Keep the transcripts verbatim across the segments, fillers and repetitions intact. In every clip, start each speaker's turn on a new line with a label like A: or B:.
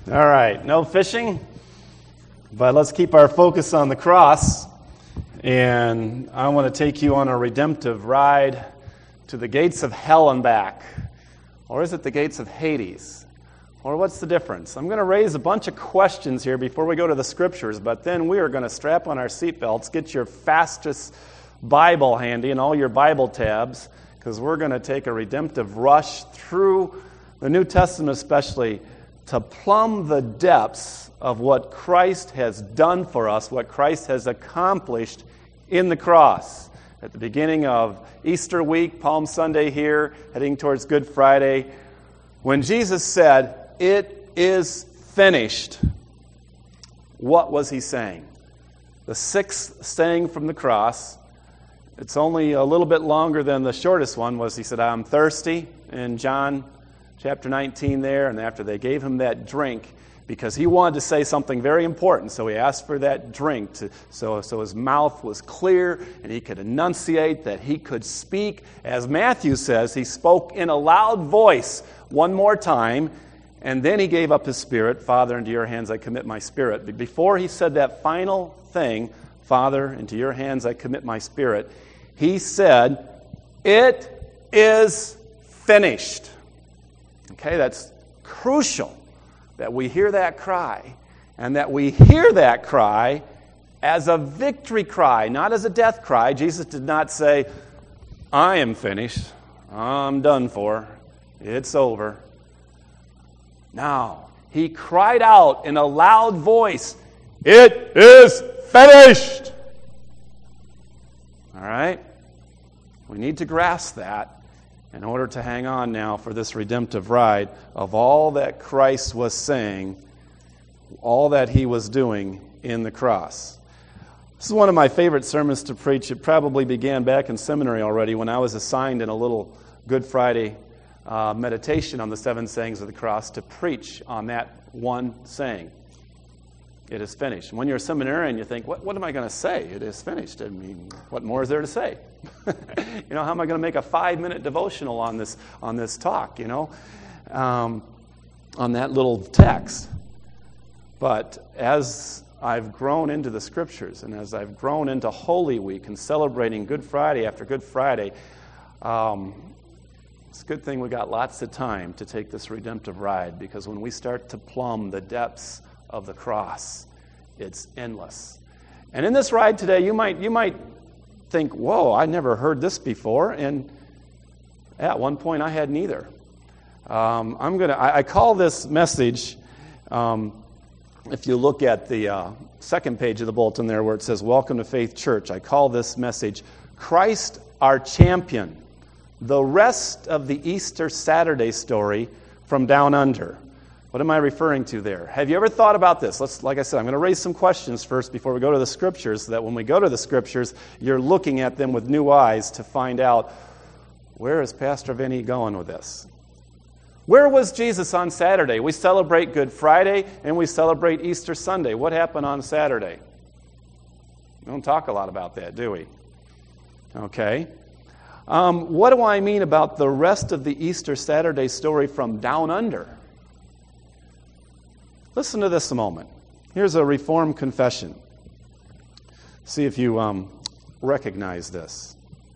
A: All right, no fishing, but let's keep our focus on the cross. And I want to take you on a redemptive ride to the gates of hell and back. Or is it the gates of Hades? Or what's the difference? I'm going to raise a bunch of questions here before we go to the scriptures, but then we are going to strap on our seatbelts, get your fastest Bible handy and all your Bible tabs, because we're going to take a redemptive rush through the New Testament especially, to plumb the depths of what Christ has done for us, what Christ has accomplished in the cross. At the beginning of Easter week, Palm Sunday here, heading towards Good Friday, when Jesus said, "It is finished," what was he saying? The sixth saying from the cross, it's only a little bit longer than the shortest one, was he said, "I'm thirsty," in John chapter nineteen there, and after they gave him that drink, because he wanted to say something very important, so he asked for that drink to, so, so his mouth was clear and he could enunciate, that he could speak. As Matthew says, he spoke in a loud voice one more time, and then he gave up his spirit. "Father, into your hands I commit my spirit." But before he said that final thing, "Father, into your hands I commit my spirit," he said, "It is finished." Okay, that's crucial that we hear that cry, and that we hear that cry as a victory cry, not as a death cry. Jesus did not say, "I am finished, I'm done for, it's over." No, he cried out in a loud voice, "It is finished!" All right? We need to grasp that in order to hang on now for this redemptive ride of all that Christ was saying, all that he was doing in the cross. This is one of my favorite sermons to preach. It probably began back in seminary already when I was assigned in a little Good Friday uh, meditation on the seven sayings of the cross to preach on that one saying. It is finished. And when you're a seminarian, you think, what, what am I going to say? It is finished. I mean, what more is there to say? You know, how am I going to make a five-minute devotional on this on this talk, you know, um, on that little text? But as I've grown into the Scriptures, and as I've grown into Holy Week and celebrating Good Friday after Good Friday, um, it's a good thing we got lots of time to take this redemptive ride, because when we start to plumb the depths of the cross, it's endless. And in this ride today, you might you might think, "Whoa, I never heard this before," and at one point I had neither. Um, I'm gonna. I, I call this message. Um, if you look at the uh, second page of the bulletin there, where it says "Welcome to Faith Church," I call this message "Christ Our Champion: The Rest of the Easter Saturday Story from Down Under." What am I referring to there? Have you ever thought about this? Let's, like I said, I'm going to raise some questions first before we go to the Scriptures, so that when we go to the Scriptures, you're looking at them with new eyes to find out, where is Pastor Vinny going with this? Where was Jesus on Saturday? We celebrate Good Friday and we celebrate Easter Sunday. What happened on Saturday? We don't talk a lot about that, do we? Okay. Um, what do I mean about the rest of the Easter Saturday story from Down Under? Listen to this a moment. Here's a Reformed confession. See if you um, recognize this.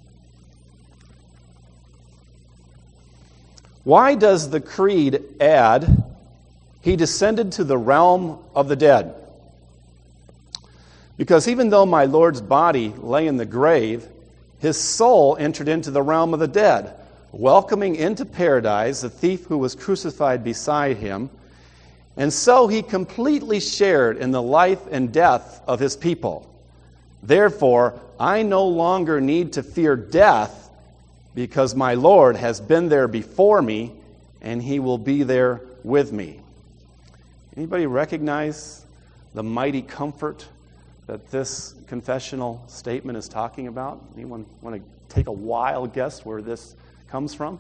A: Why does the creed add, "He descended to the realm of the dead"? Because even though my Lord's body lay in the grave, his soul entered into the realm of the dead, welcoming into paradise the thief who was crucified beside him. And so he completely shared in the life and death of his people. Therefore, I no longer need to fear death, because my Lord has been there before me, and he will be there with me. Anybody recognize the mighty comfort that this confessional statement is talking about? Anyone want to take a wild guess where this comes from?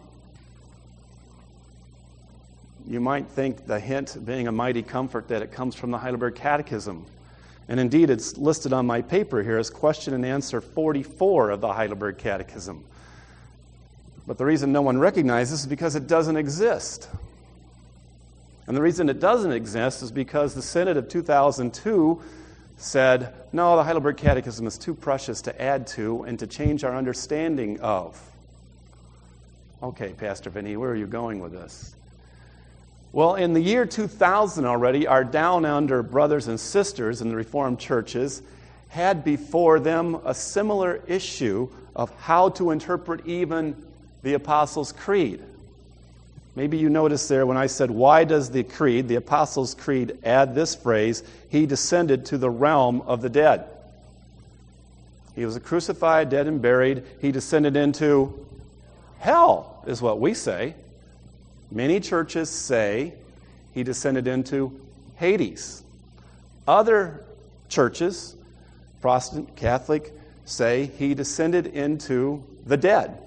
A: You might think the hint being a mighty comfort that it comes from the Heidelberg Catechism. And indeed, it's listed on my paper here as question and answer forty-four of the Heidelberg Catechism. But the reason no one recognizes this is because it doesn't exist. And the reason it doesn't exist is because the Synod of two thousand two said, no, the Heidelberg Catechism is too precious to add to and to change our understanding of. Okay, Pastor Vinny, where are you going with this? Well, in the year two thousand already, our down-under brothers and sisters in the Reformed churches had before them a similar issue of how to interpret even the Apostles' Creed. Maybe you noticed there when I said, why does the Creed, the Apostles' Creed, add this phrase, he descended to the realm of the dead? He was crucified, dead, and buried. He descended into hell, is what we say. Many churches say he descended into Hades. Other churches, Protestant, Catholic, say he descended into the dead.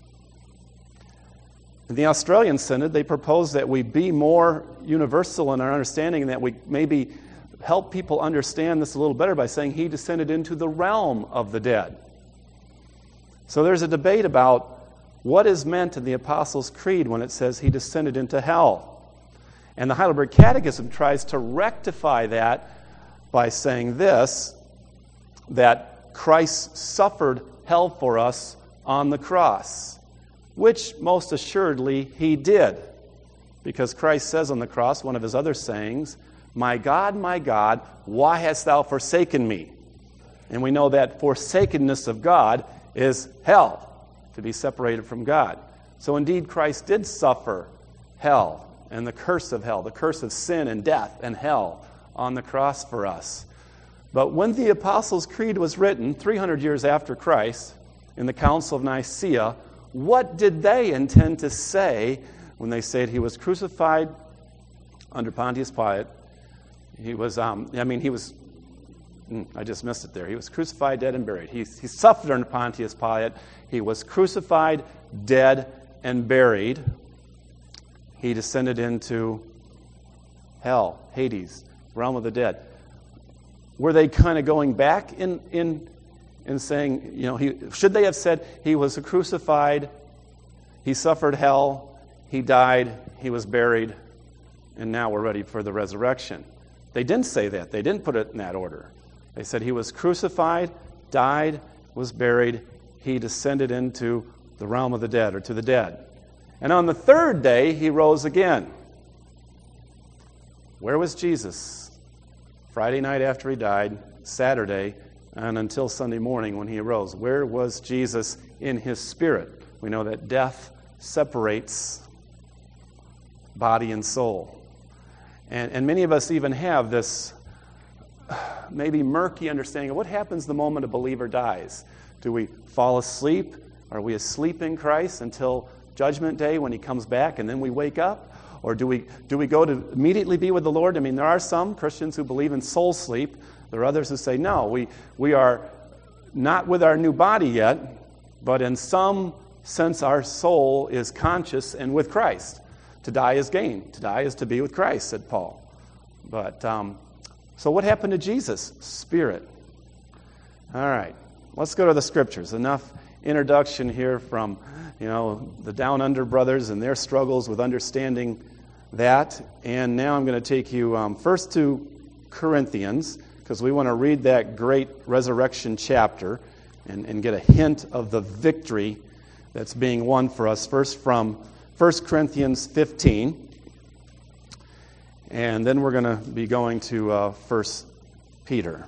A: In the Australian Synod, they proposed that we be more universal in our understanding and that we maybe help people understand this a little better by saying he descended into the realm of the dead. So there's a debate about what is meant in the Apostles' Creed when it says he descended into hell. And the Heidelberg Catechism tries to rectify that by saying this, that Christ suffered hell for us on the cross, which most assuredly he did. Because Christ says on the cross, one of his other sayings, my God, my God, why hast thou forsaken me? And we know that forsakenness of God is hell, to be separated from God. So indeed, Christ did suffer hell and the curse of hell, the curse of sin and death and hell on the cross for us. But when the Apostles' Creed was written, three hundred years after Christ, in the Council of Nicaea, what did they intend to say when they said he was crucified under Pontius Pilate? He was, um, I mean, he was, I just missed it there. He was crucified, dead, and buried. He, he suffered under Pontius Pilate. He was crucified, dead, and buried. He descended into hell, Hades, realm of the dead. Were they kind of going back in in in saying, you know, he should they have said he was crucified, he suffered hell, he died, he was buried, and now we're ready for the resurrection? They didn't say that. They didn't put it in that order. They said he was crucified, died, was buried, he descended into the realm of the dead, or to the dead. And on the third day, he rose again. Where was Jesus? Friday night after he died, Saturday, and until Sunday morning when he arose. Where was Jesus in his spirit? We know that death separates body and soul. And, and many of us even have this maybe murky understanding of what happens the moment a believer dies. Do we fall asleep? Are we asleep in Christ until Judgment Day when he comes back and then we wake up? Or do we do we go to immediately be with the Lord? I mean, there are some Christians who believe in soul sleep. There are others who say, no, we, we are not with our new body yet, but in some sense our soul is conscious and with Christ. To die is gain. To die is to be with Christ, said Paul. But, um, so what happened to Jesus? Spirit. All right, let's go to the Scriptures. Enough introduction here from, you know, the Down Under brothers and their struggles with understanding that. And now I'm going to take you um, first to Corinthians, because we want to read that great resurrection chapter and, and get a hint of the victory that's being won for us. First from First Corinthians fifteen, and then we're going to be going to uh, First Peter.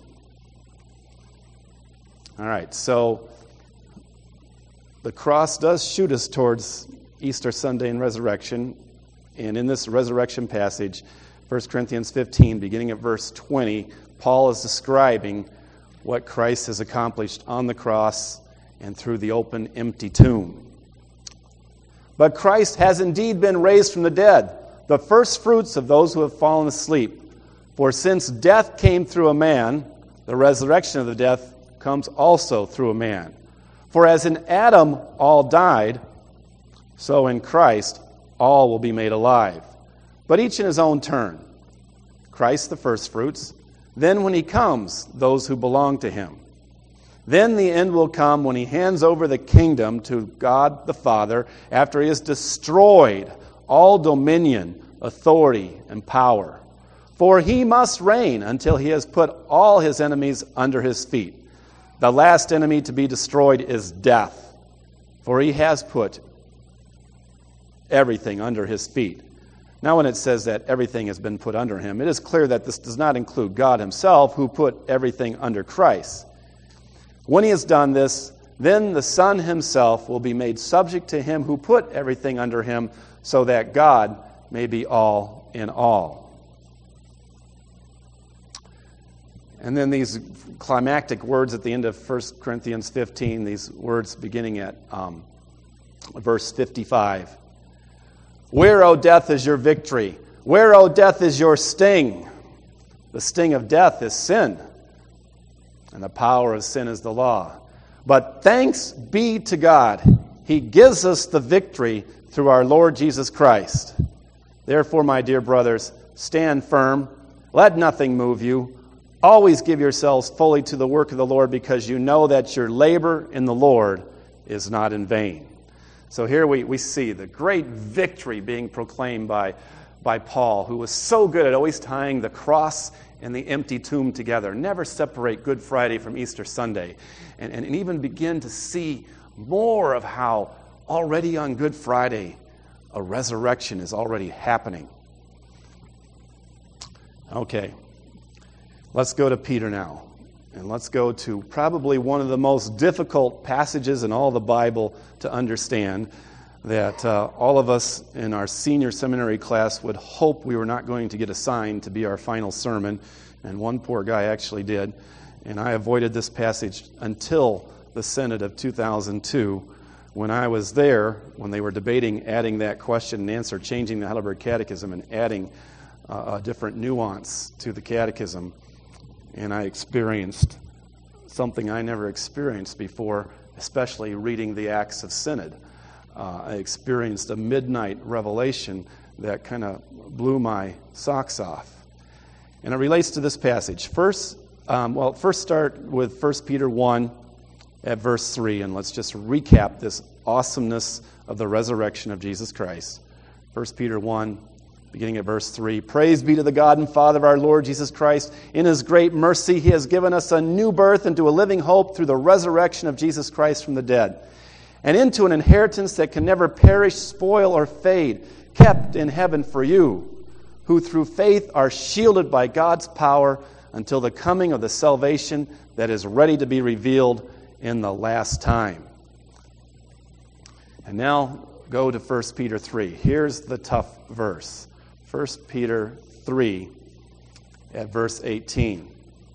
A: All right, so the cross does shoot us towards Easter Sunday and resurrection. And in this resurrection passage, First Corinthians fifteen, beginning at verse twenty, Paul is describing what Christ has accomplished on the cross and through the open, empty tomb. But Christ has indeed been raised from the dead, the first fruits of those who have fallen asleep. For since death came through a man, the resurrection of the death comes also through a man. For as in Adam all died, so in Christ all will be made alive, but each in his own turn. Christ the firstfruits, then when he comes, those who belong to him. Then the end will come when he hands over the kingdom to God the Father, after he has destroyed all dominion, authority, and power. For he must reign until he has put all his enemies under his feet. The last enemy to be destroyed is death, for he has put everything under his feet. Now, when it says that everything has been put under him, it is clear that this does not include God himself, who put everything under Christ. When he has done this, then the Son himself will be made subject to him who put everything under him, so that God may be all in all. And then these climactic words at the end of First Corinthians fifteen, these words beginning at um, verse fifty-five. Where, O death, is your victory? Where, O death, is your sting? The sting of death is sin, and the power of sin is the law. But thanks be to God, he gives us the victory through our Lord Jesus Christ. Therefore, my dear brothers, stand firm. Let nothing move you. Always give yourselves fully to the work of the Lord, because you know that your labor in the Lord is not in vain. So here we, we see the great victory being proclaimed by, by Paul, who was so good at always tying the cross and the empty tomb together. Never separate Good Friday from Easter Sunday. And, and, and even begin to see more of how already on Good Friday a resurrection is already happening. Okay, let's go to Peter now. And let's go to probably one of the most difficult passages in all the Bible to understand, that uh, all of us in our senior seminary class would hope we were not going to get assigned to be our final sermon. And one poor guy actually did. And I avoided this passage until the Synod of two thousand two, when I was there, when they were debating adding that question and answer, changing the Heidelberg Catechism and adding uh, a different nuance to the Catechism. And I experienced something I never experienced before, especially reading the Acts of Synod. Uh, I experienced a midnight revelation that kind of blew my socks off. And it relates to this passage. First, um, well, first start with First Peter one at verse three, and let's just recap this awesomeness of the resurrection of Jesus Christ. First Peter one, beginning at verse three. Praise be to the God and Father of our Lord Jesus Christ. In his great mercy, he has given us a new birth into a living hope through the resurrection of Jesus Christ from the dead, and into an inheritance that can never perish, spoil, or fade, kept in heaven for you, who through faith are shielded by God's power until the coming of the salvation that is ready to be revealed in the last time. And now go to First Peter three. Here's the tough verse. First Peter three at verse eighteen.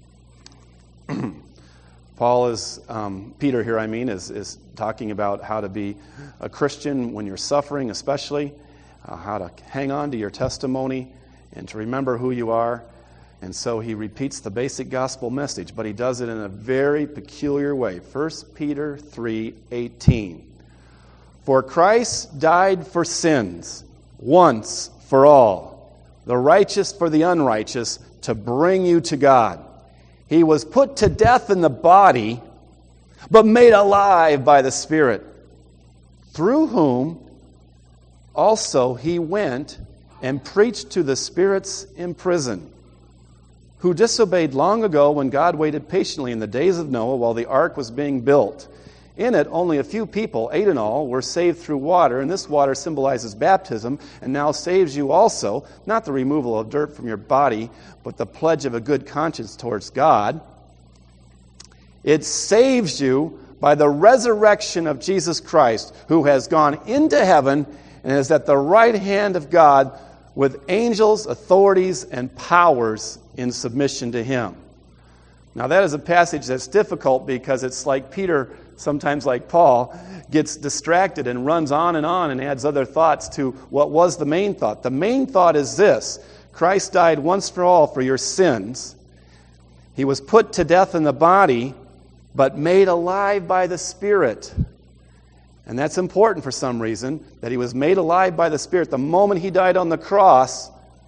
A: Paul is, um, Peter here I mean, is, is talking about how to be a Christian when you're suffering especially, uh, how to hang on to your testimony and to remember who you are. And so he repeats the basic gospel message, but he does it in a very peculiar way. First Peter three eighteen. For Christ died for sins once for all, the righteous for the unrighteous, to bring you to God. He was put to death in the body, but made alive by the Spirit, through whom also he went and preached to the spirits in prison, who disobeyed long ago when God waited patiently in the days of Noah while the ark was being built. In it, only a few people, eight in all, were saved through water, and this water symbolizes baptism, and now saves you also, not the removal of dirt from your body, but the pledge of a good conscience towards God. It saves you by the resurrection of Jesus Christ, who has gone into heaven and is at the right hand of God with angels, authorities, and powers in submission to him. Now that is a passage that's difficult because it's like Peter, sometimes like Paul, gets distracted and runs on and on and adds other thoughts to what was the main thought. The main thought is this: Christ died once for all for your sins. He was put to death in the body, but made alive by the Spirit. And that's important for some reason, that he was made alive by the Spirit. The moment he died on the cross,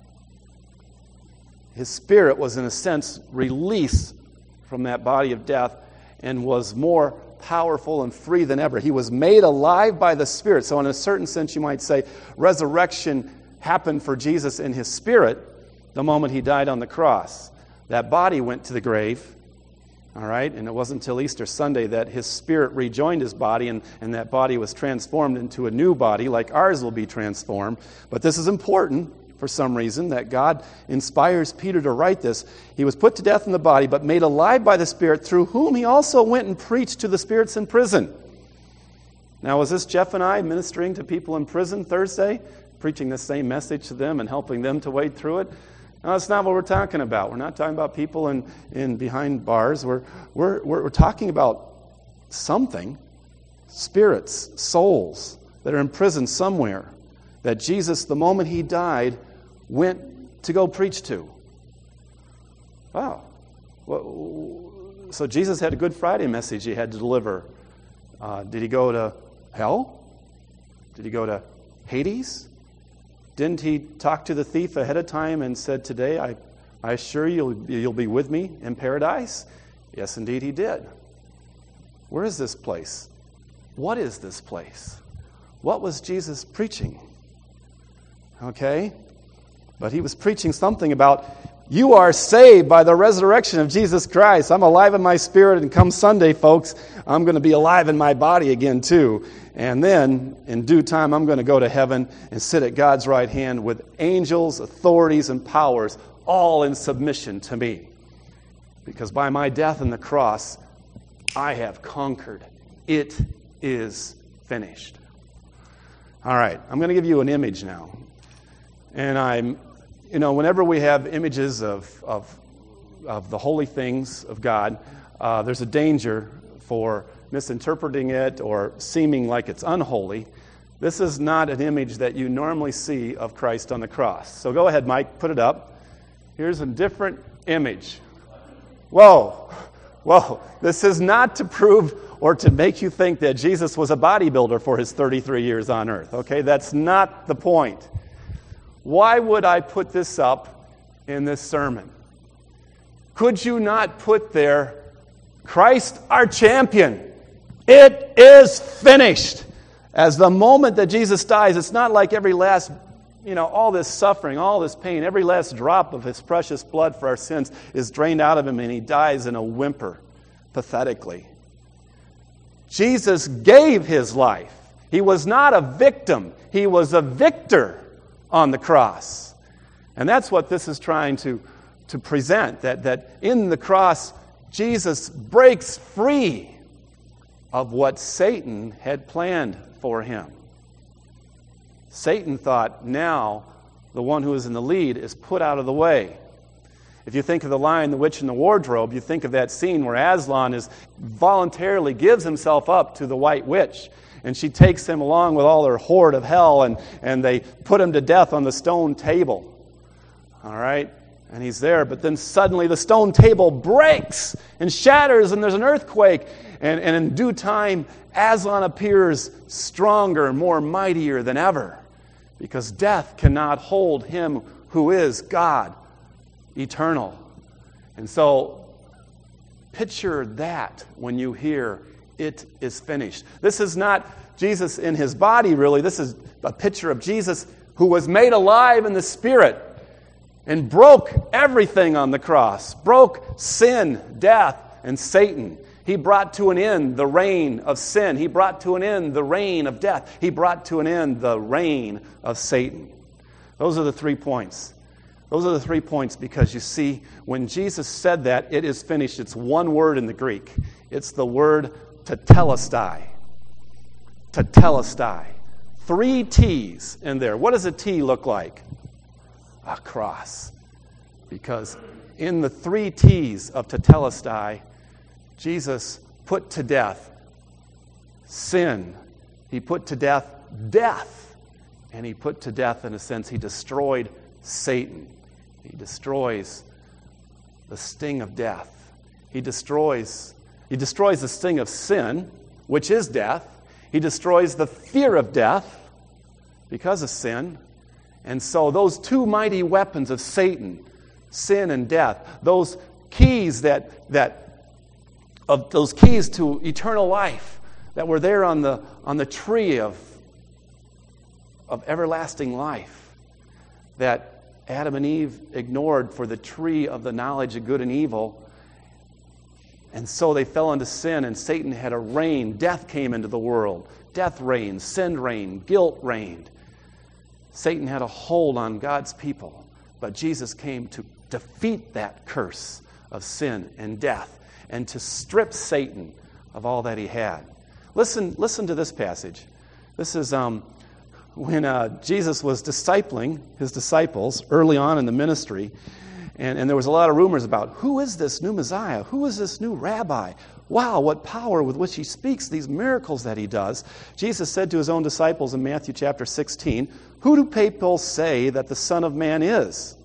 A: his spirit was, in a sense, released from that body of death and was more powerful and free than ever. He was made alive by the Spirit. So in a certain sense, you might say, resurrection happened for Jesus in his spirit the moment he died on the cross. That body went to the grave, all right? And it wasn't until Easter Sunday that his spirit rejoined his body, and, and that body was transformed into a new body, like ours will be transformed. But this is important for some reason, that God inspires Peter to write this. He was put to death in the body, but made alive by the Spirit, through whom he also went and preached to the spirits in prison. Now, was this Jeff and I ministering to people in prison Thursday, preaching the same message to them and helping them to wade through it? No, that's not what we're talking about. We're not talking about people in, in behind bars. We're, we're, we're, we're talking about something, spirits, souls that are in prison somewhere, that Jesus, the moment he died, went to go preach to. Wow. So Jesus had a Good Friday message he had to deliver. Uh, did he go to hell? Did he go to Hades? Didn't he talk to the thief ahead of time and said, today I, I assure you you'll, you'll be with me in paradise? Yes, indeed he did. Where is this place? What is this place? What was Jesus preaching? Okay? But he was preaching something about, you are saved by the resurrection of Jesus Christ. I'm alive in my spirit, and come Sunday, folks, I'm going to be alive in my body again too. And then, in due time, I'm going to go to heaven and sit at God's right hand with angels, authorities, and powers, all in submission to me. Because by my death on the cross, I have conquered. It is finished. All right, I'm going to give you an image now. And I'm, you know, whenever we have images of of, of the holy things of God, uh, there's a danger for misinterpreting it or seeming like it's unholy. This is not an image that you normally see of Christ on the cross. So go ahead, Mike, put it up. Here's a different image. Whoa, whoa. This is not to prove or to make you think that Jesus was a bodybuilder for his thirty-three years on earth. Okay, that's not the point. Why would I put this up in this sermon? Could you not put there, Christ our champion? It is finished. As the moment that Jesus dies, it's not like every last, you know, all this suffering, all this pain, every last drop of his precious blood for our sins is drained out of him and he dies in a whimper, pathetically. Jesus gave his life. He was not a victim. He was a victor on the cross. And that's what this is trying to, to present, that, that in the cross, Jesus breaks free of what Satan had planned for him. Satan thought, now the one who is in the lead is put out of the way. If you think of The Lion, the Witch, and the Wardrobe, you think of that scene where Aslan is voluntarily gives himself up to the White Witch. And she takes him along with all her horde of hell, and, and they put him to death on the stone table. All right? And he's there, but then suddenly the stone table breaks and shatters, and there's an earthquake. And, and in due time, Aslan appears stronger and more mightier than ever, because death cannot hold him who is God, eternal. And so, picture that when you hear, it is finished. This is not Jesus in his body, really. This is a picture of Jesus who was made alive in the Spirit and broke everything on the cross. Broke sin, death, and Satan. He brought to an end the reign of sin. He brought to an end the reign of death. He brought to an end the reign of Satan. Those are the three points. Those are the three points because you see, when Jesus said that, it is finished, it's one word in the Greek. It's the word tetelestai. Tetelestai. Three T's in there. What does a T look like? A cross. Because in the three T's of tetelestai, Jesus put to death sin. He put to death death. And he put to death, in a sense, he destroyed Satan. He destroys the sting of death. He destroys, he destroys the sting of sin, which is death. He destroys the fear of death because of sin. And so those two mighty weapons of Satan, sin and death, those keys that that of those keys to eternal life that were there on the on the tree of of everlasting life, that Adam and Eve ignored for the tree of the knowledge of good and evil. And so they fell into sin, and Satan had a reign. Death came into the world. Death reigned, sin reigned, guilt reigned. Satan had a hold on God's people. But Jesus came to defeat that curse of sin and death and to strip Satan of all that he had. Listen, listen to this passage. This is um, when uh, Jesus was discipling his disciples early on in the ministry. And, and there was a lot of rumors about, who is this new Messiah? Who is this new rabbi? Wow, what power with which he speaks, these miracles that he does. Jesus said to his own disciples in Matthew chapter sixteen, who do people say that the Son of Man is?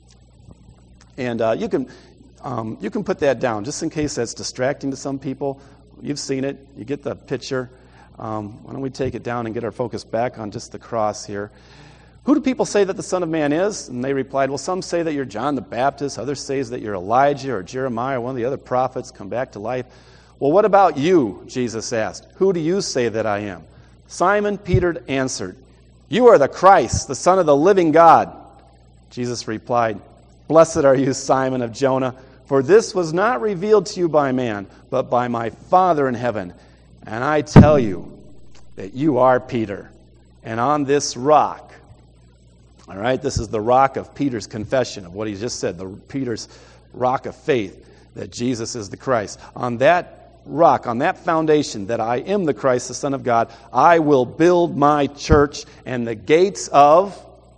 A: And uh, you can um, you can put that down, just in case that's distracting to some people. You've seen it. You get the picture. Um, why don't we take it down and get our focus back on just the cross here. Who do people say that the Son of Man is? And they replied, well, some say that you're John the Baptist. Others say that you're Elijah or Jeremiah or one of the other prophets come back to life. Well, what about you? Jesus asked. Who do you say that I am? Simon Peter answered, you are the Christ, the Son of the living God. Jesus replied, blessed are you, Simon of Jonah, for this was not revealed to you by man, but by my Father in heaven. And I tell you that you are Peter, and on this rock, all right, this is the rock of Peter's confession of what he just said, the Peter's rock of faith, that Jesus is the Christ. On that rock, on that foundation, that I am the Christ, the Son of God, I will build my church, and the gates of,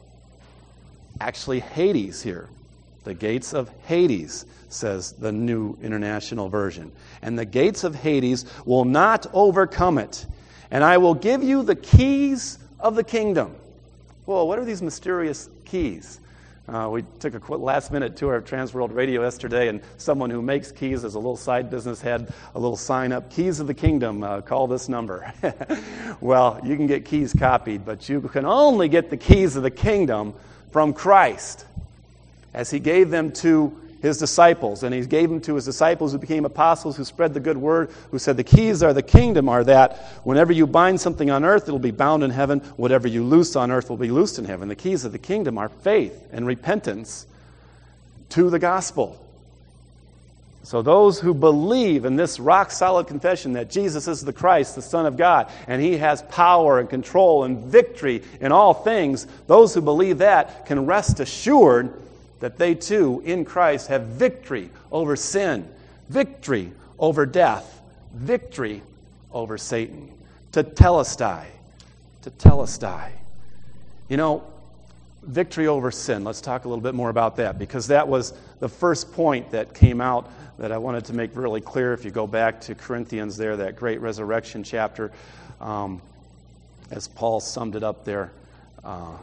A: actually Hades here, the gates of Hades, says the New International Version. And the gates of Hades will not overcome it. And I will give you the keys of the kingdom. Whoa, what are these mysterious keys? Uh, we took a last-minute tour of Transworld Radio yesterday, and someone who makes keys as a little side business had a little sign up, Keys of the Kingdom, uh, call this number. Well, you can get keys copied, but you can only get the keys of the kingdom from Christ, as he gave them to his disciples. And he gave them to his disciples who became apostles, who spread the good word, who said the keys are the kingdom are that whenever you bind something on earth, it'll be bound in heaven. Whatever you loose on earth will be loosed in heaven. The keys of the kingdom are faith and repentance to the gospel. So those who believe in this rock-solid confession that Jesus is the Christ, the Son of God, and he has power and control and victory in all things, those who believe that can rest assured that they too, in Christ, have victory over sin, victory over death, victory over Satan. Tetelestai. Tetelestai. You know, victory over sin. Let's talk a little bit more about that, because that was the first point that came out that I wanted to make really clear. If you go back to Corinthians there, that great resurrection chapter, um, as Paul summed it up there, uh,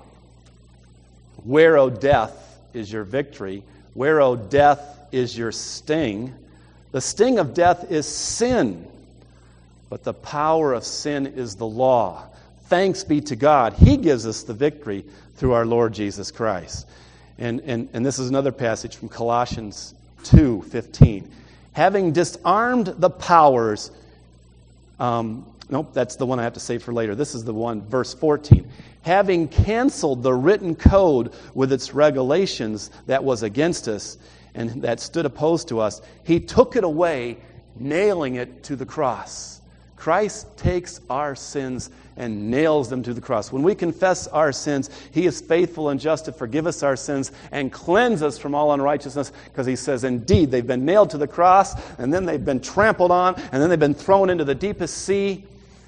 A: where, O death, is your victory? Where, O death, is your sting? The sting of death is sin, but the power of sin is the law. Thanks be to God. He gives us the victory through our Lord Jesus Christ. And, and, and this is another passage from Colossians two fifteen. Having disarmed the powers, um, nope, that's the one I have to save for later. This is the one, verse fourteen. Having canceled the written code with its regulations that was against us and that stood opposed to us, he took it away, nailing it to the cross. Christ takes our sins and nails them to the cross. When we confess our sins, he is faithful and just to forgive us our sins and cleanse us from all unrighteousness, because he says, indeed, they've been nailed to the cross, and then they've been trampled on, and then they've been thrown into the deepest sea.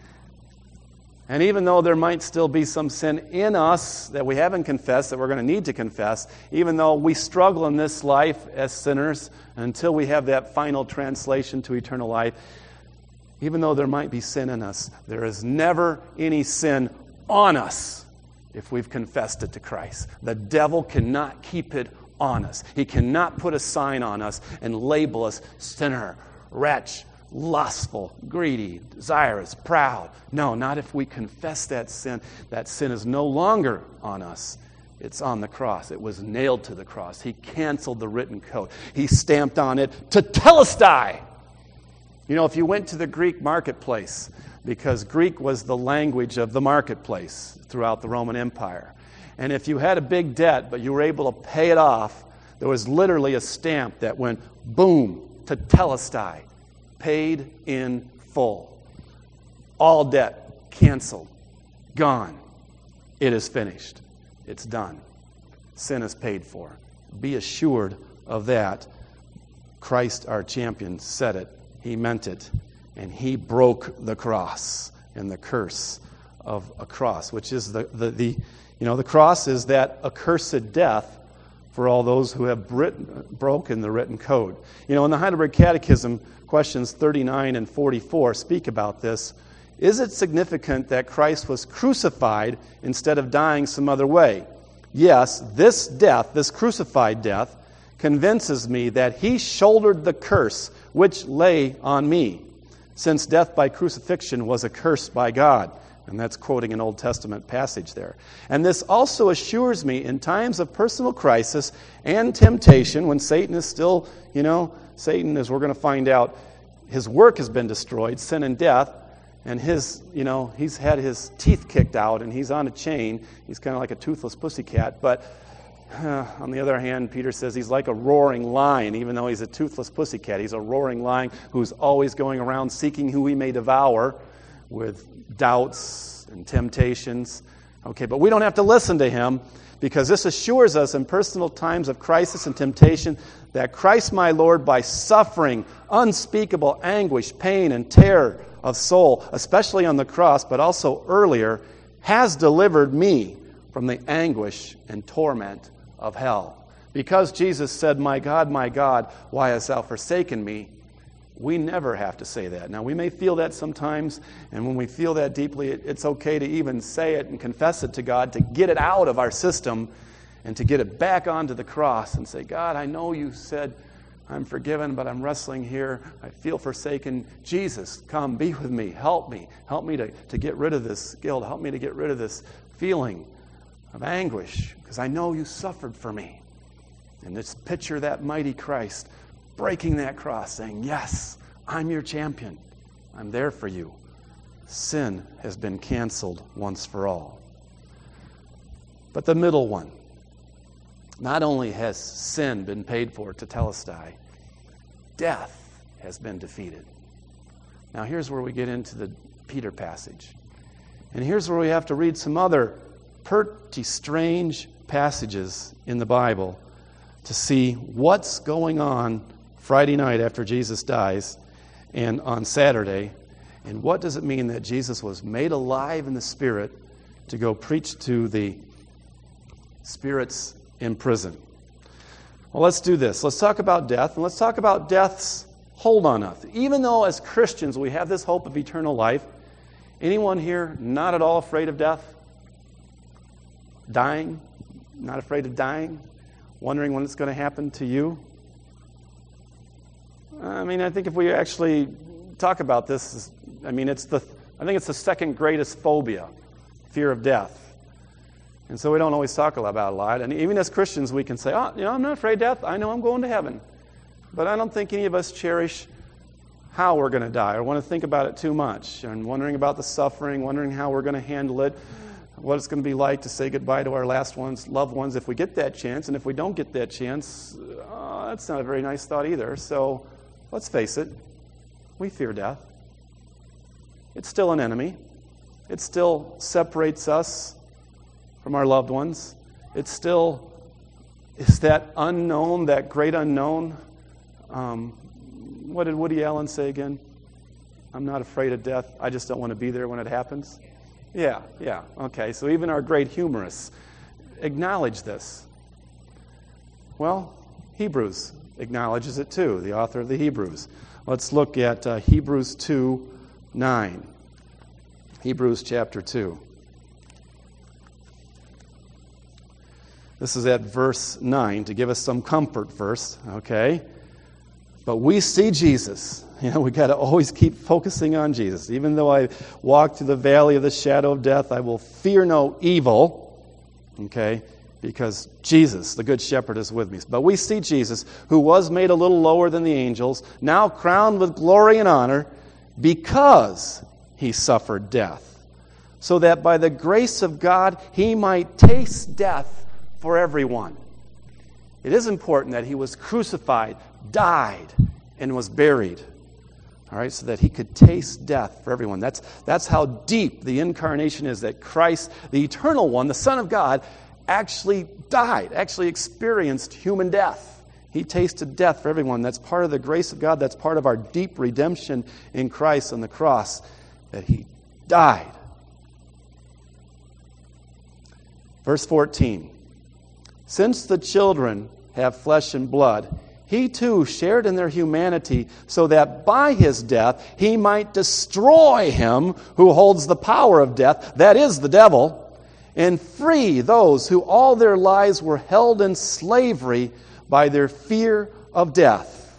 A: And even though there might still be some sin in us that we haven't confessed, that we're going to need to confess, even though we struggle in this life as sinners until we have that final translation to eternal life, even though there might be sin in us, there is never any sin on us if we've confessed it to Christ. The devil cannot keep it on us. He cannot put a sign on us and label us sinner, wretch, lustful, greedy, desirous, proud. No, not if we confess that sin. That sin is no longer on us. It's on the cross. It was nailed to the cross. He canceled the written code. He stamped on it, tetelestai. You know, if you went to the Greek marketplace, because Greek was the language of the marketplace throughout the Roman Empire, And if you had a big debt, but you were able to pay it off, there was literally a stamp that went boom to Telestai, paid in full. All debt canceled, gone. It is finished. It's done. Sin is paid for. Be assured of that. Christ, our champion, said it. He meant it. And he broke the cross and the curse of a cross, which is the, the, the you know, the cross is that accursed death for all those who have written, broken the written code. You know, in the Heidelberg Catechism, questions thirty-nine and forty-four speak about this. Is it significant that Christ was crucified instead of dying some other way? Yes, this death, this crucified death, convinces me that he shouldered the curse which lay on me, since death by crucifixion was a curse by God. And that's quoting an Old Testament passage there. And this also assures me in times of personal crisis and temptation, when Satan is still, you know, Satan, as we're going to find out, his work has been destroyed, sin and death, and his, you know, he's had his teeth kicked out and he's on a chain. He's kind of like a toothless pussycat. But uh, on the other hand, Peter says he's like a roaring lion, even though he's a toothless pussycat. He's a roaring lion who's always going around seeking who he may devour with doubts and temptations. Okay, but we don't have to listen to him, because this assures us in personal times of crisis and temptation that Christ my Lord, by suffering unspeakable anguish, pain, and terror of soul, especially on the cross, but also earlier, has delivered me from the anguish and torment of hell. Because Jesus said, "My God, my God, why hast thou forsaken me?" we never have to say that. Now, we may feel that sometimes, and when we feel that deeply, it's okay to even say it and confess it to God, to get it out of our system and to get it back onto the cross and say, "God, I know you said I'm forgiven, but I'm wrestling here. I feel forsaken. Jesus, come, be with me. Help me. Help me to, to get rid of this guilt. Help me to get rid of this feeling of anguish, because I know you suffered for me." And just picture that mighty Christ breaking that cross, saying, "Yes, I'm your champion. I'm there for you. Sin has been canceled once for all." But the middle one, not only has sin been paid for, tetelestai, death has been defeated. Now here's where we get into the Peter passage. And here's where we have to read some other pretty strange passages in the Bible to see what's going on Friday night after Jesus dies and on Saturday, and what does it mean that Jesus was made alive in the Spirit to go preach to the spirits in prison. Well, let's do this. Let's talk about death, and let's talk about death's hold on us. Even though as Christians we have this hope of eternal life, anyone here not at all afraid of death? Dying? Not afraid of dying? Wondering when it's going to happen to you? I mean, I think if we actually talk about this, I mean, it's the, I think it's the second greatest phobia, fear of death. And so we don't always talk about it a lot. And even as Christians, we can say, "Oh, you know, I'm not afraid of death. I know I'm going to heaven." But I don't think any of us cherish how we're going to die or want to think about it too much, and wondering about the suffering, wondering how we're going to handle it, what it's going to be like to say goodbye to our last ones, loved ones, if we get that chance. And if we don't get that chance, uh, that's not a very nice thought either. So let's face it, we fear death. It's still an enemy. It still separates us from our loved ones. It still is that unknown, that great unknown. Um, what did Woody Allen say again? "I'm not afraid of death. I just don't want to be there when it happens." Yeah, yeah. Okay, so even our great humorists acknowledge this. Well, Hebrews acknowledges it too, the author of the Hebrews. Let's look at uh, Hebrews two nine. Hebrews chapter two. This is at verse nine, to give us some comfort first, okay? But we see Jesus. You know, we've got to always keep focusing on Jesus. "Even though I walk through the valley of the shadow of death, I will fear no evil." Okay? Because Jesus, the Good Shepherd, is with me. But we see Jesus, who was made a little lower than the angels, now crowned with glory and honor, because he suffered death, so that by the grace of God he might taste death for everyone. It is important that he was crucified, died, and was buried. All right, so that he could taste death for everyone. That's, that's how deep the incarnation is, that Christ, the eternal one, the Son of God, actually died, actually experienced human death. He tasted death for everyone. That's part of the grace of God. That's part of our deep redemption in Christ on the cross, that he died. Verse fourteen. Since the children have flesh and blood, he too shared in their humanity, so that by his death he might destroy him who holds the power of death, that is the devil, and free those who all their lives were held in slavery by their fear of death.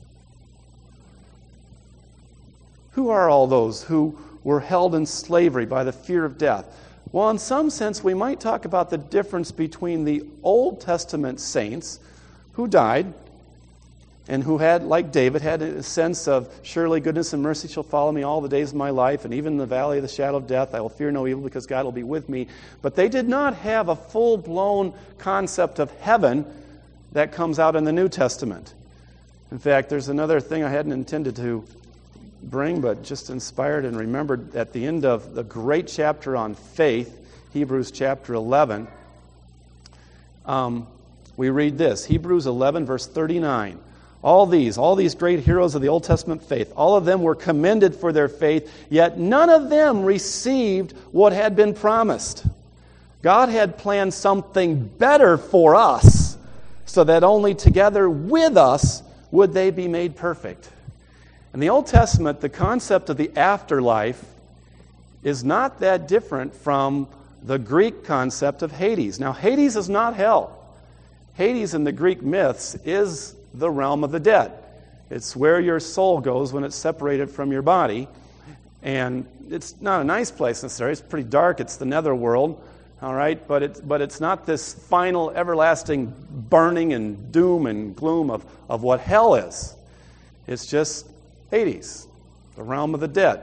A: Who are all those who were held in slavery by the fear of death? Well, in some sense, we might talk about the difference between the Old Testament saints who died and who had, like David, had a sense of, surely goodness and mercy shall follow me all the days of my life, and even in the valley of the shadow of death, I will fear no evil because God will be with me. But they did not have a full-blown concept of heaven that comes out in the New Testament. In fact, there's another thing I hadn't intended to bring, but just inspired and remembered at the end of the great chapter on faith, Hebrews chapter eleven, um, we read this, Hebrews eleven, verse thirty-nine. All these, all these great heroes of the Old Testament faith, all of them were commended for their faith, yet none of them received what had been promised. God had planned something better for us, so that only together with us would they be made perfect. In the Old Testament, the concept of the afterlife is not that different from the Greek concept of Hades. Now, Hades is not hell. Hades in the Greek myths is the realm of the dead. It's where your soul goes when it's separated from your body. And it's not a nice place necessarily. It's pretty dark. It's the netherworld. All right? But it's, but it's not this final, everlasting burning and doom and gloom of, of what hell is. It's just Hades, the realm of the dead.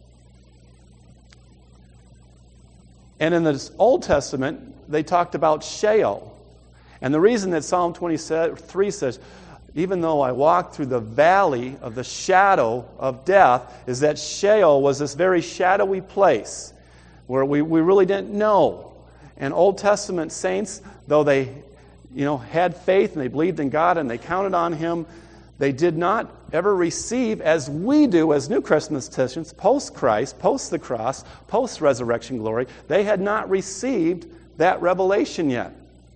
A: And in the Old Testament, they talked about Sheol. And the reason that Psalm twenty-three says, even though I walk through the valley of the shadow of death, is that Sheol was this very shadowy place where we, we really didn't know. And Old Testament saints, though they you know, had faith and they believed in God and they counted on Him, they did not ever receive, as we do as New Testament Christians, post-Christ, post the cross, post-resurrection glory, they had not received that revelation yet.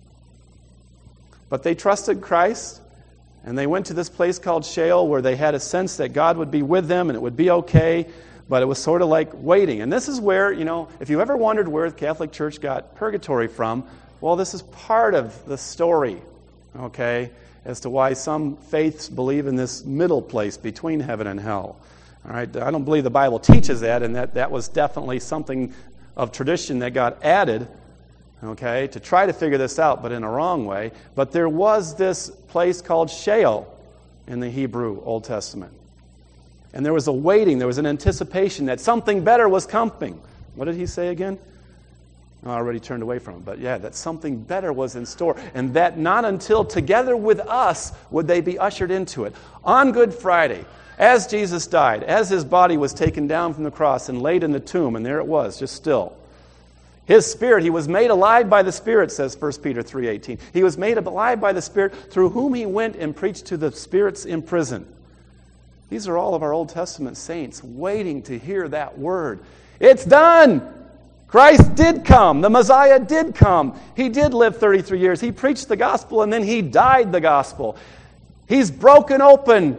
A: But they trusted Christ, and they went to this place called Sheol where they had a sense that God would be with them and it would be okay, but it was sort of like waiting. And this is where, you know, if you ever wondered where the Catholic Church got purgatory from, well, this is part of the story, okay, as to why some faiths believe in this middle place between heaven and hell. All right, I don't believe the Bible teaches that, and that, that was definitely something of tradition that got added, okay, to try to figure this out, but in a wrong way. But there was this place called Sheol in the Hebrew Old Testament. And there was a waiting, there was an anticipation that something better was coming. What did he say again? Oh, I already turned away from it. But yeah, that something better was in store. And that not until together with us would they be ushered into it. On Good Friday, as Jesus died, as His body was taken down from the cross and laid in the tomb, and there it was, just still. His Spirit, He was made alive by the Spirit, says First Peter three eighteen. He was made alive by the Spirit, through whom He went and preached to the spirits in prison. These are all of our Old Testament saints waiting to hear that word. It's done! Christ did come. The Messiah did come. He did live thirty-three years. He preached the gospel and then He died the gospel. He's broken open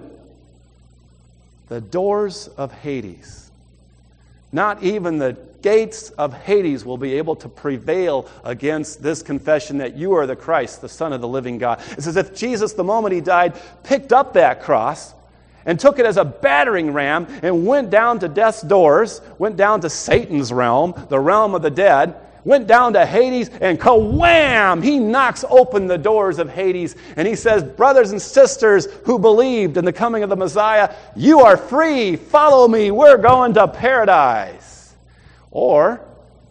A: the doors of Hades. Not even the gates of Hades will be able to prevail against this confession that you are the Christ, the Son of the living God. It's as if Jesus, the moment He died, picked up that cross and took it as a battering ram and went down to death's doors, went down to Satan's realm, the realm of the dead, went down to Hades, and ka-wham! He knocks open the doors of Hades, and He says, brothers and sisters who believed in the coming of the Messiah, you are free, follow me, we're going to paradise. Or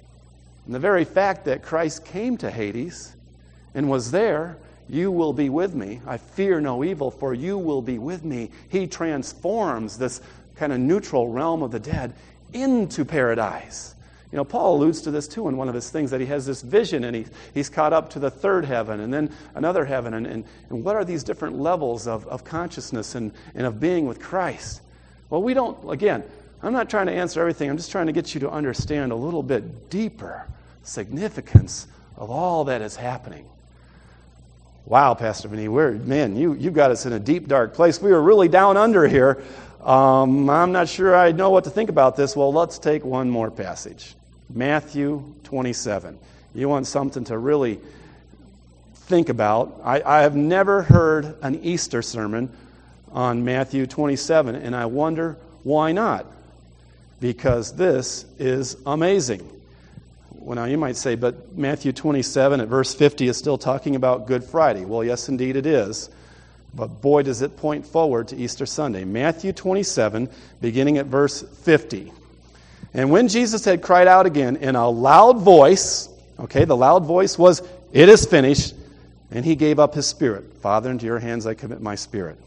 A: And the very fact that Christ came to Hades and was there, you will be with me. I fear no evil, for you will be with me. He transforms this kind of neutral realm of the dead into paradise. You know, Paul alludes to this too in one of his things, that he has this vision and he, he's caught up to the third heaven and then another heaven. And, and, and what are these different levels of, of consciousness and, and of being with Christ? Well, we don't, again, I'm not trying to answer everything. I'm just trying to get you to understand a little bit deeper significance of all that is happening. Wow, Pastor Vinny, we're, man, you, you got us in a deep, dark place. We were really down under here. Um, I'm not sure I know what to think about this. Well, let's take one more passage. Matthew twenty-seven. You want something to really think about. I, I have never heard an Easter sermon on Matthew twenty-seven, and I wonder why not. Because this is amazing. Well, now you might say, but Matthew twenty-seven at verse fifty is still talking about Good Friday. Well, yes, indeed it is. But boy, does it point forward to Easter Sunday. Matthew twenty-seven, beginning at verse fifty. And when Jesus had cried out again in a loud voice, okay, the loud voice was, "It is finished," and he gave up his spirit. "Father, into your hands I commit my spirit."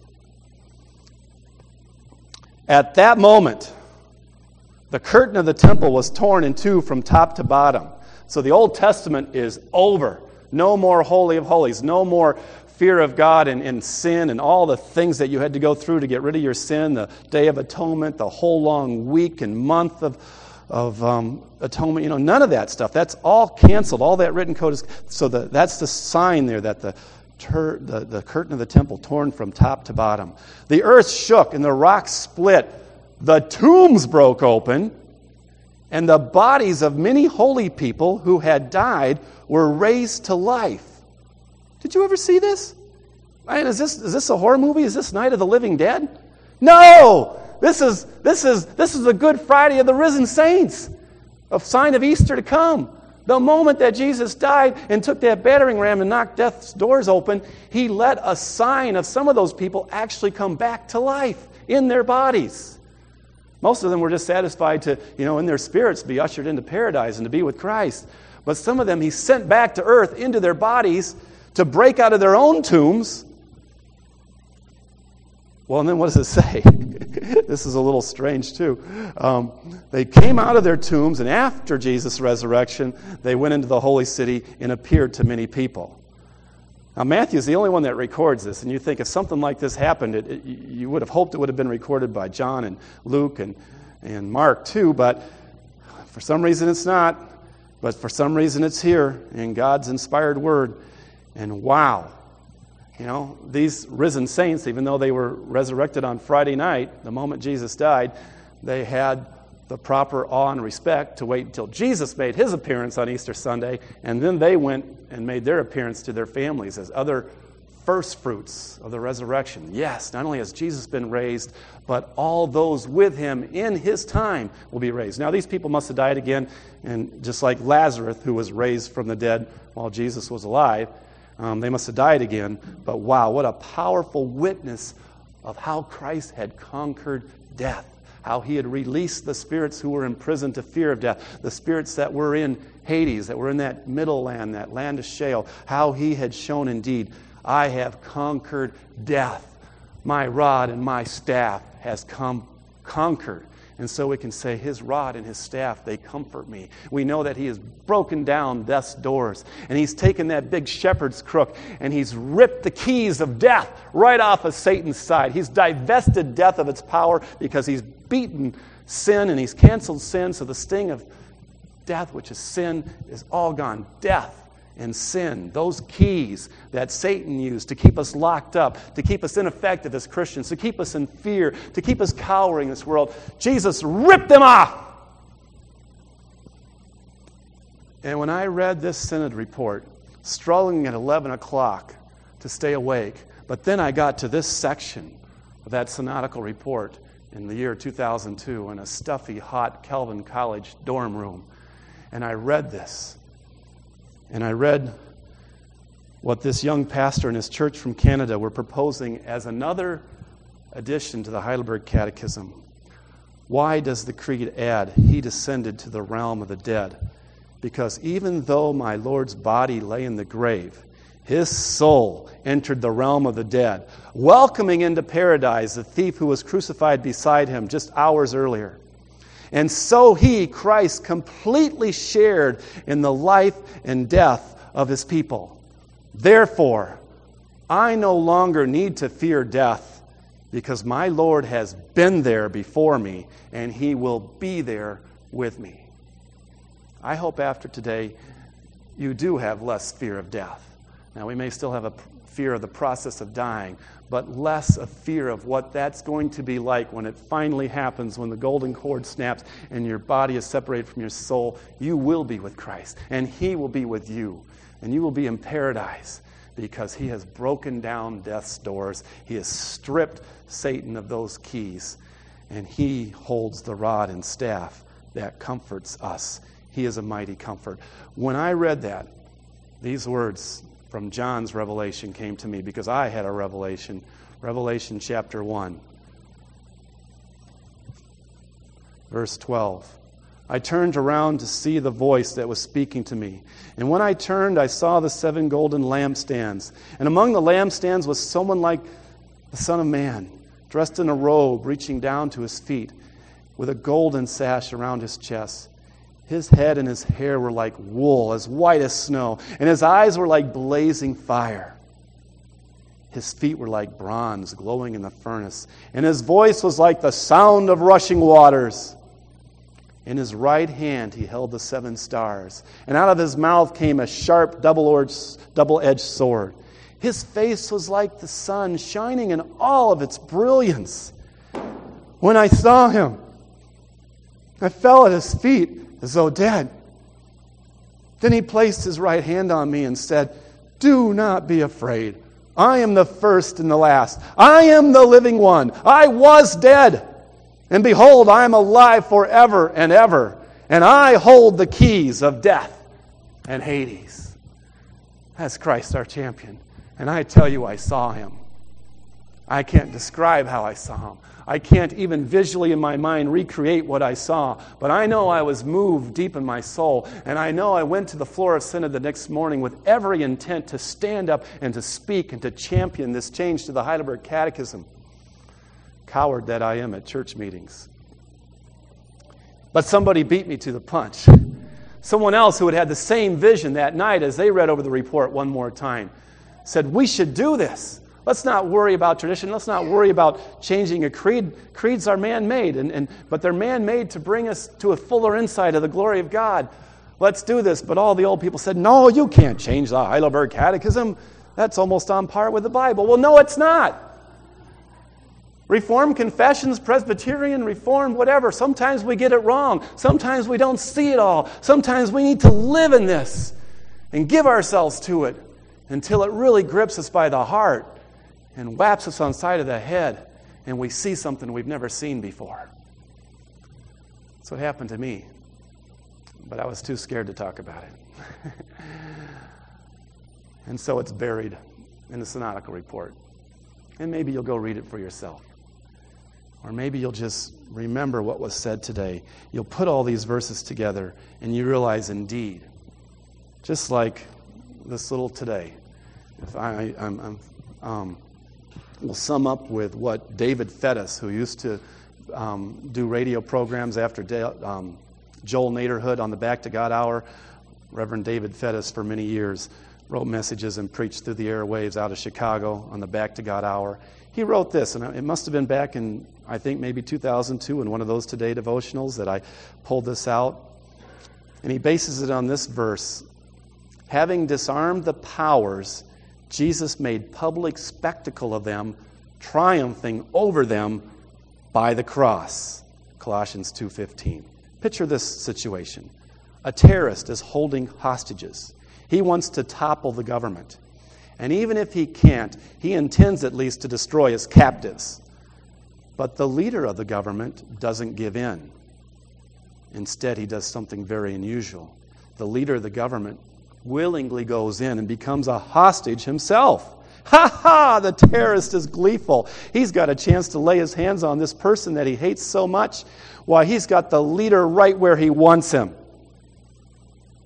A: At that moment, the curtain of the temple was torn in two from top to bottom. So the Old Testament is over. No more Holy of Holies. No more fear of God and, and sin and all the things that you had to go through to get rid of your sin. The Day of Atonement, the whole long week and month of, of um, atonement. You know, none of that stuff. That's all canceled. All that written code is... So the, that's the sign there that the, ter, the, the curtain of the temple torn from top to bottom. The earth shook and the rocks split. The tombs broke open, and the bodies of many holy people who had died were raised to life. Did you ever see this? Man, is this is this a horror movie? Is this Night of the Living Dead? No! This is this is this is the Good Friday of the risen saints, a sign of Easter to come. The moment that Jesus died and took that battering ram and knocked death's doors open, he let a sign of some of those people actually come back to life in their bodies. Most of them were just satisfied to, you know, in their spirits be ushered into paradise and to be with Christ. But some of them he sent back to earth into their bodies to break out of their own tombs. Well, and then what does it say? This is a little strange too. Um, they came out of their tombs, and after Jesus' resurrection, they went into the holy city and appeared to many people. Now, Matthew's the only one that records this, and you think if something like this happened, it, it, you would have hoped it would have been recorded by John and Luke and, and Mark too, but for some reason it's not. But for some reason it's here in God's inspired word. And wow, you know, these risen saints, even though they were resurrected on Friday night, the moment Jesus died, they had the proper awe and respect to wait until Jesus made his appearance on Easter Sunday, and then they went and made their appearance to their families as other first fruits of the resurrection. Yes, not only has Jesus been raised, but all those with him in his time will be raised. Now, these people must have died again, and just like Lazarus, who was raised from the dead while Jesus was alive, um, they must have died again. But wow, what a powerful witness of how Christ had conquered death. How he had released the spirits who were imprisoned to fear of death, the spirits that were in Hades, that were in that middle land, that land of Sheol, how he had shown indeed, I have conquered death. My rod and my staff has come conquered. And so we can say his rod and his staff, they comfort me. We know that he has broken down death's doors. And he's taken that big shepherd's crook and he's ripped the keys of death right off of Satan's side. He's divested death of its power because he's beaten sin and he's canceled sin. So the sting of death, which is sin, is all gone. Death and sin, those keys that Satan used to keep us locked up, to keep us ineffective as Christians, to keep us in fear, to keep us cowering in this world, Jesus ripped them off. And when I read this synod report, struggling at eleven o'clock to stay awake, but then I got to this section of that synodical report in the year two thousand two in a stuffy, hot Calvin College dorm room, and I read this. And I read what this young pastor and his church from Canada were proposing as another addition to the Heidelberg Catechism. Why does the Creed add, he descended to the realm of the dead? because even though my Lord's body lay in the grave, his soul entered the realm of the dead, welcoming into paradise the thief who was crucified beside him just hours earlier. And so he, Christ, completely shared in the life and death of his people. Therefore, I no longer need to fear death, because my Lord has been there before me, and he will be there with me. I hope after today you do have less fear of death. Now, we may still have a fear of the process of dying, but less a fear of what that's going to be like when it finally happens, when the golden cord snaps and your body is separated from your soul. You will be with Christ, and he will be with you, and you will be in paradise because he has broken down death's doors. He has stripped Satan of those keys, and he holds the rod and staff that comforts us. He is a mighty comfort. When I read that, these words from John's revelation came to me because I had a revelation. Revelation chapter one, verse twelve. I turned around to see the voice that was speaking to me. And when I turned, I saw the seven golden lampstands. And among the lampstands was someone like the Son of Man, dressed in a robe reaching down to his feet, with a golden sash around his chest. His head and his hair were like wool, as white as snow, and his eyes were like blazing fire. His feet were like bronze glowing in the furnace, and his voice was like the sound of rushing waters. In his right hand he held the seven stars, and out of his mouth came a sharp double-edged sword. His face was like the sun, shining in all of its brilliance. When I saw him, I fell at his feet as though dead. Then he placed his right hand on me and said, "Do not be afraid. I am the first and the last. I am the living one. I was dead, and behold, I am alive forever and ever, and I hold the keys of death and Hades." That's Christ our champion. And I tell you, I saw him. I can't describe how I saw him. I can't even visually in my mind recreate what I saw. But I know I was moved deep in my soul. And I know I went to the floor of Synod the next morning with every intent to stand up and to speak and to champion this change to the Heidelberg Catechism. Coward that I am at church meetings. But somebody beat me to the punch. Someone else who had had the same vision that night as they read over the report one more time said, "We should do this. Let's not worry about tradition. Let's not worry about changing a creed. Creeds are man-made, and, and, but they're man-made to bring us to a fuller insight of the glory of God. Let's do this." But all the old people said, "No, you can't change the Heidelberg Catechism. That's almost on par with the Bible." Well, no, it's not. Reformed confessions, Presbyterian, Reformed, whatever. Sometimes we get it wrong. Sometimes we don't see it all. Sometimes we need to live in this and give ourselves to it until it really grips us by the heart and whaps us on the side of the head, and we see something we've never seen before. That's what happened to me. But I was too scared to talk about it. And so it's buried in the synodical report. And maybe you'll go read it for yourself. Or maybe you'll just remember what was said today. You'll put all these verses together, and you realize indeed, just like this little today, if I, I'm, I'm um, we'll sum up with what David Fettis, who used to um, do radio programs after da- um, Joel Naderhood on the Back to God Hour. Reverend David Fettis, for many years, wrote messages and preached through the airwaves out of Chicago on the Back to God Hour. He wrote this, and it must have been back in, I think, maybe two thousand two in one of those Today devotionals that I pulled this out. And he bases it on this verse. "Having disarmed the powers, Jesus made public spectacle of them, triumphing over them by the cross." Colossians two fifteen. Picture this situation. A terrorist is holding hostages. He wants to topple the government. And even if he can't, he intends at least to destroy his captives. But the leader of the government doesn't give in. Instead, he does something very unusual. The leader of the government willingly goes in and becomes a hostage himself. Ha ha! The terrorist is gleeful. He's got a chance to lay his hands on this person that he hates so much. Why, he's got the leader right where he wants him.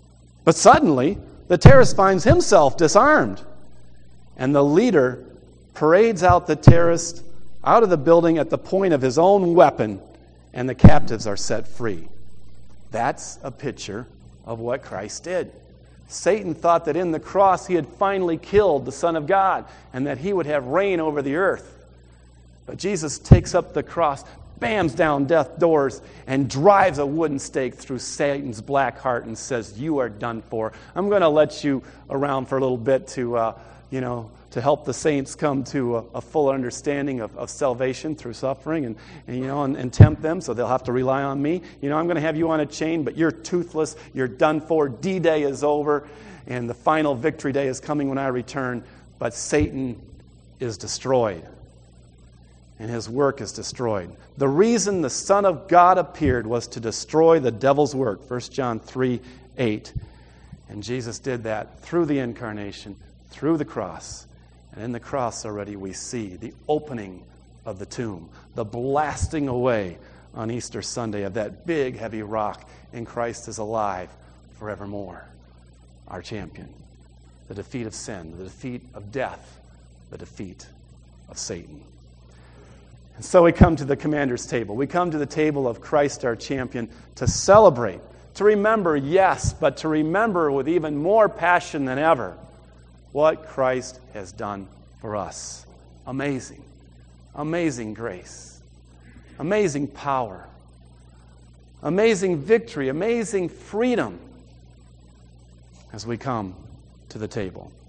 A: But suddenly, the terrorist finds himself disarmed, and the leader parades out the terrorist out of the building at the point of his own weapon, and the captives are set free. That's a picture of what Christ did. Satan thought that in the cross he had finally killed the Son of God and that he would have reign over the earth. But Jesus takes up the cross, bams down death doors, and drives a wooden stake through Satan's black heart and says, "You are done for. I'm going to let you around for a little bit to, uh, you know, to help the saints come to a, a full understanding of, of salvation through suffering and, and you know, and, and tempt them so they'll have to rely on me. You know, I'm going to have you on a chain, but you're toothless. You're done for. D-Day is over, and the final victory day is coming when I return. But Satan is destroyed, and his work is destroyed. The reason the Son of God appeared was to destroy the devil's work, First John three eight. And Jesus did that through the incarnation, through the cross. And in the cross already we see the opening of the tomb, the blasting away on Easter Sunday of that big, heavy rock, and Christ is alive forevermore, our champion. The defeat of sin, the defeat of death, the defeat of Satan. And so we come to the commander's table. We come to the table of Christ, our champion, to celebrate, to remember, yes, but to remember with even more passion than ever what Christ has done for us. Amazing. Amazing grace. Amazing power. Amazing victory. Amazing freedom as we come to the table.